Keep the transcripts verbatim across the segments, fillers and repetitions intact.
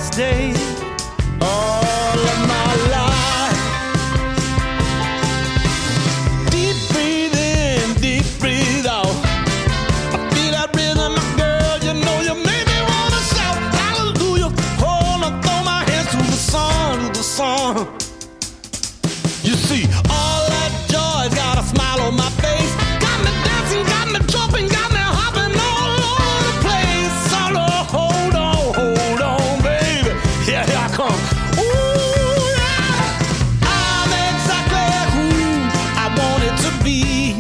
last day, all of my life. Deep breathe in, deep breathe out. I feel that rhythm, girl, you know you make me wanna shout hallelujah. Hold on, throw my hands to the song, to the song. You see, all that joy's got a smile on my face. Got me dancing, got me jumping, got me hopping all over the place. So hold on, hold on, baby. Yeah, here I come. Ooh, yeah. I'm exactly who I wanted to be.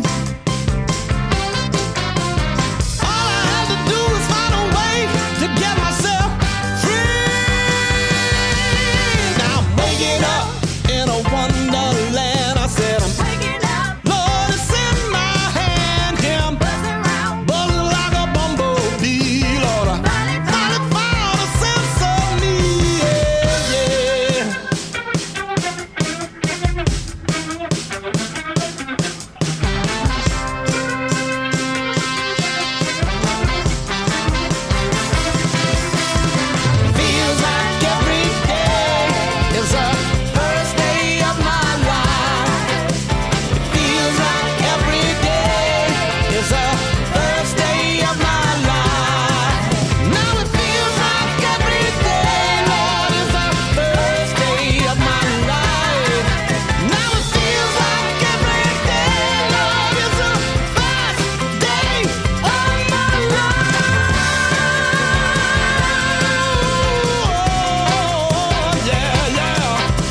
All I had to do is find a way to get myself free. Now I'm waking up in a wonderland. I said I'm waking up. Lord, it's in my hand. Here I'm buzzing round, buzzing like a bumblebee. Lord, I finally found a sense of me. Yeah, yeah. Feels like every day is the first day of my life. Feels like every day is the first day of my life. Now it feels like every day, Lord, is the first day of my life. Now it feels like every day, Lord, is the first day of my life. Oh, yeah, yeah.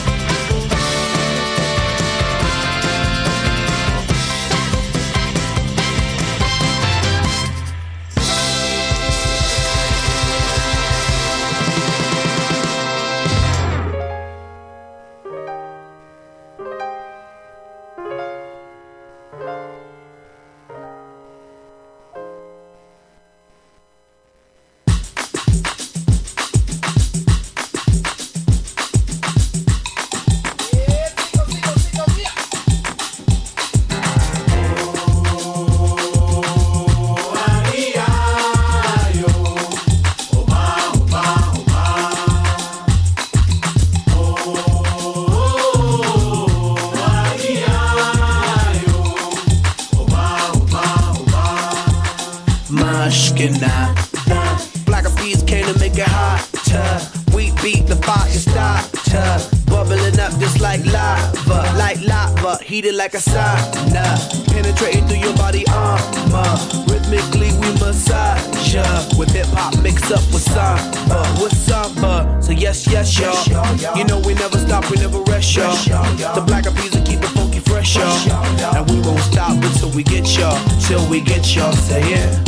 Mashkina. Black of bees came to make it hotter. We beat the fire starter. Bubbling up just like lava. Like lava, heated like a sauna. Penetrating through your body armor. Rhythmically we massage ya. With hip hop mixed up with samba. With samba. So yes, yes, y'all. You know we never stop, we never rest, y'all. The black of bees will keep it funky fresh, y'all. And we won't stop until we get y'all. Till we get y'all, say yeah.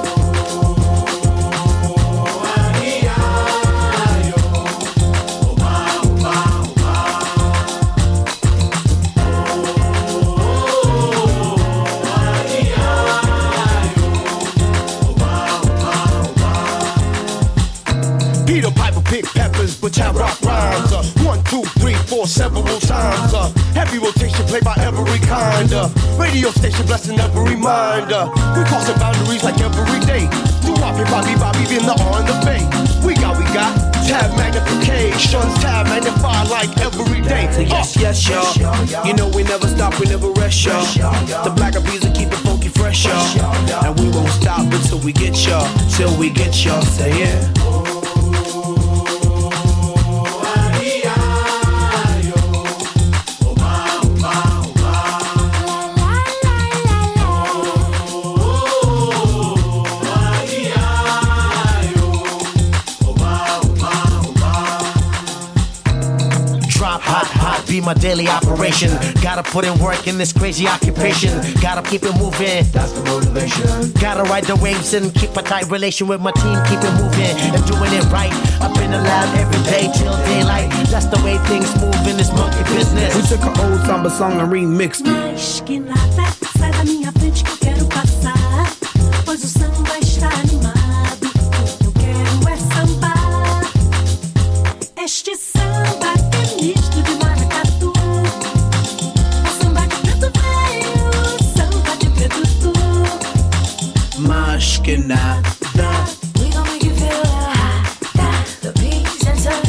Peter Piper pick peppers, but I rock rhymes. Uh, one, two, three, four, several times. Uh, heavy rotation played by every kind. Uh, radio station blessing every mind. Uh, we crossing boundaries like every day. Do Bobby, Bobby, Bobby, in the on the bay. We got, we got tab magnification, tab magnify like every day. So yes, yes, y'all. You know we never stop, we never rest, y'all. The black of bees will keep it funky fresh, y'all. And we won't stop until we get y'all. Till we get y'all, say yeah. Be my daily operation. Gotta put in work in this crazy occupation. Gotta keep it moving. That's the motivation. Gotta ride the waves and keep a tight relation with my team. Keep it moving and doing it right. Up in the lab every day till daylight. That's the way things move in this monkey business. We took an old samba song and remixed it. Mas que nada, sai da minha frente que eu quero passar. Pois o samba está animado. O que eu quero é sambar. Este samba que é misto de maracatu. É samba de preto velho, samba de preto tu. Mas que nada. We gon' make you feel hot, the beats and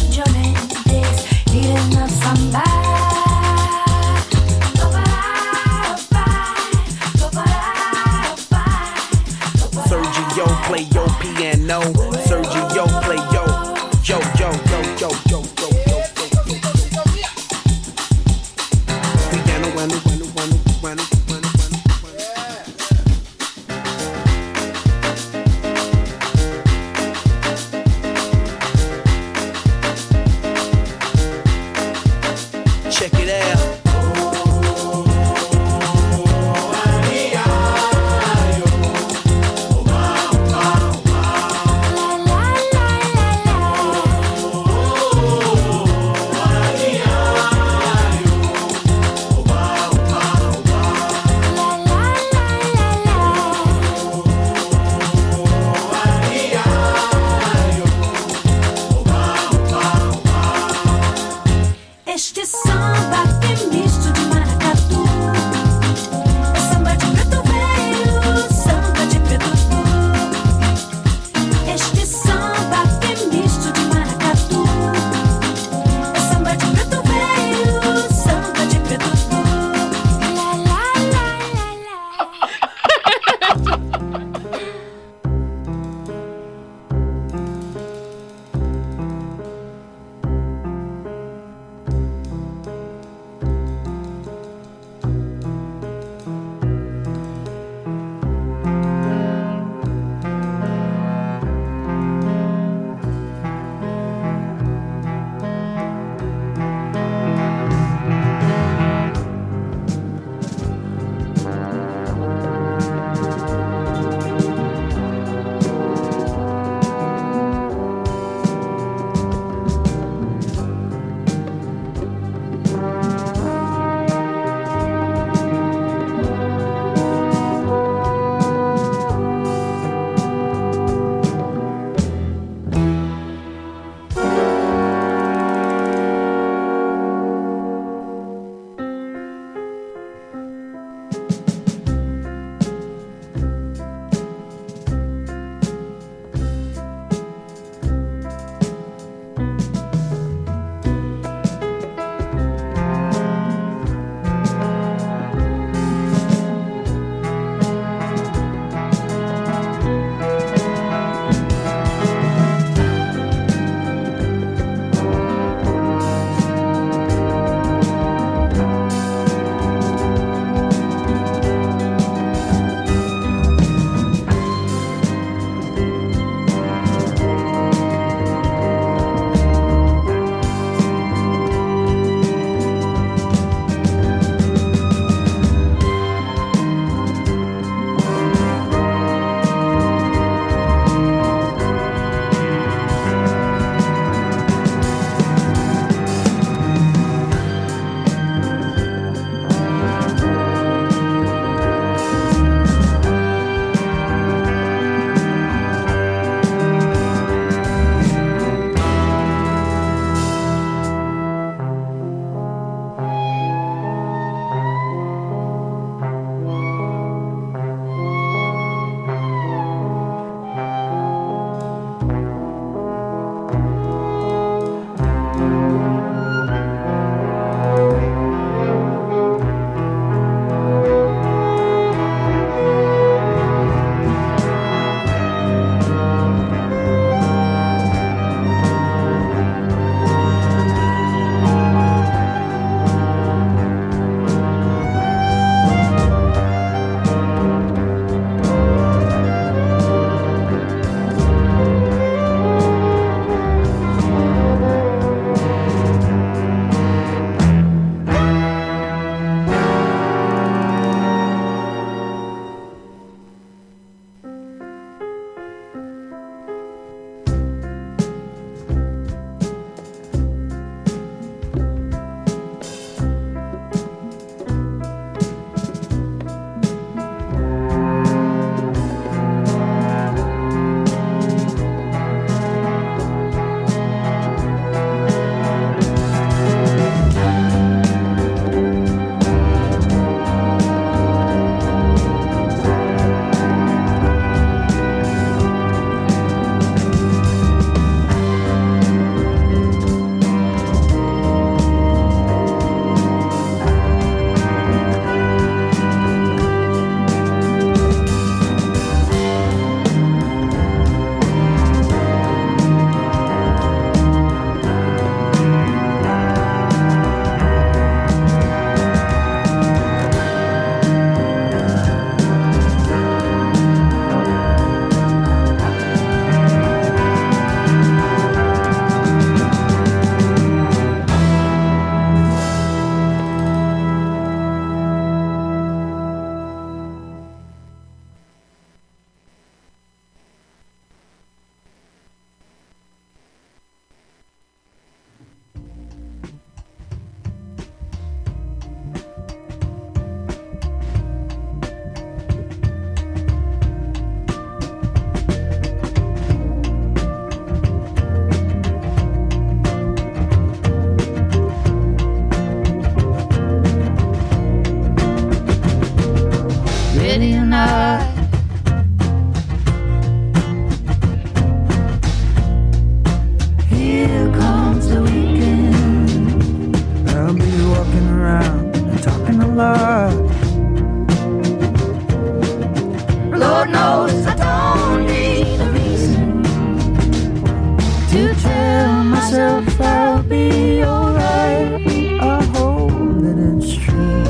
yourself, I'll be alright. I hope that it's true.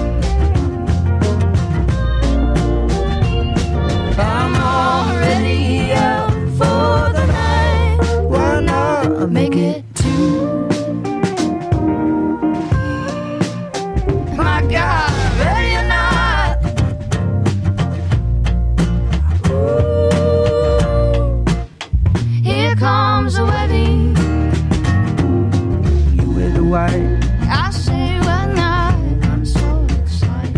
I'm already out for the night. Why not make it two? My God, ready or not? Ooh, here comes the wedding. You wear the white. I say why not? I'm so excited.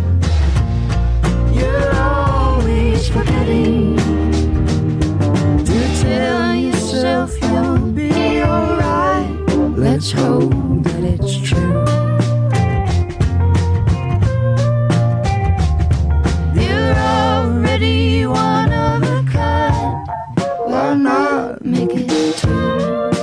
You're always forgetting to tell yourself you'll be alright. Let's hope that it's true. You're already one of a kind. Why not make it two?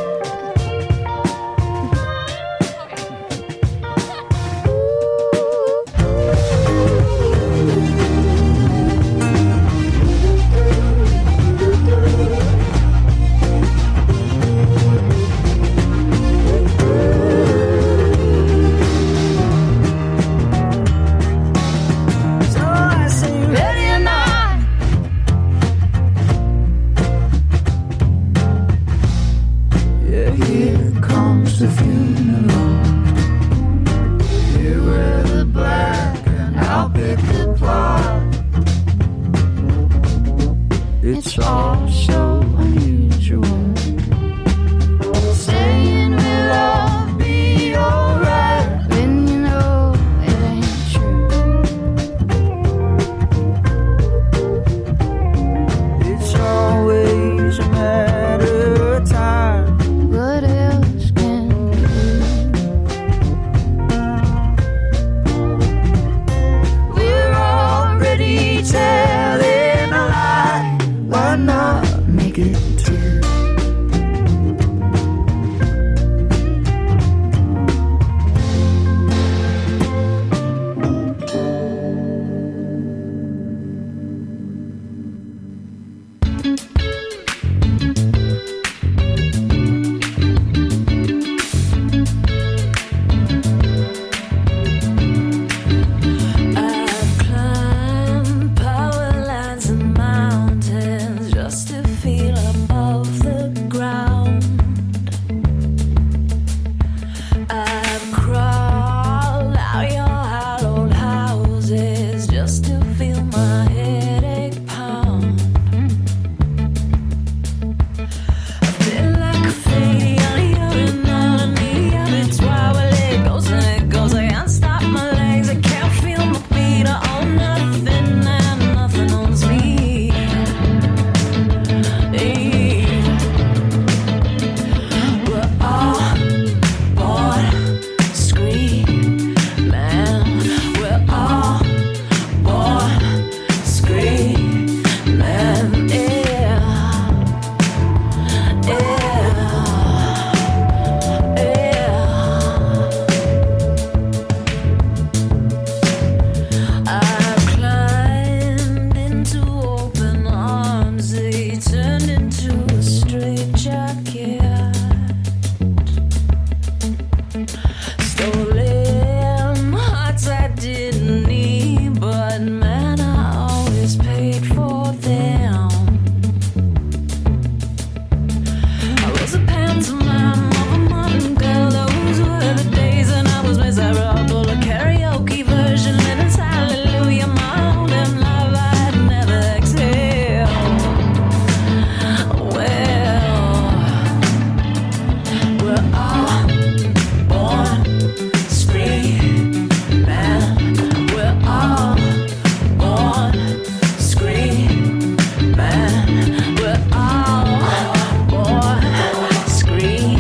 So I say, ready or not? Yeah, here comes the funeral. You wear the black and I'll pick the plot. It's all so unusual. Saying we'll all be alright when you know it ain't true. It's always a matter of time. What else can we do? We're already telling a lie. Why not make it two? I've climbed power lines and mountains just to feel above the ground. I've crawled out your hallowed houses just to feel my headache pound. I've been like a fading on the other island, the habits wild, well, it goes and it goes. I can't stop my legs, I can't feel my feet. I own nothing and nothing owns me. Hey. We're all born screaming. We're all born screaming. Yeah. I've climbed into open arms, they turned into a straitjacket. Stolen hearts I didn't need, but man, I always paid for them. I was a pantomime of a modern girl. Those were the days and I was miserable. A karaoke version, and it's hallelujah. My own damn life I'd never exhale. Well, we're all born screaming. We're all born screaming. We're all born screaming.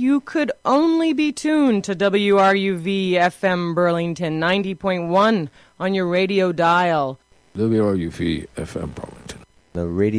You could only be tuned to W R U V F M Burlington ninety point one on your radio dial. W R U V F M Burlington. The radio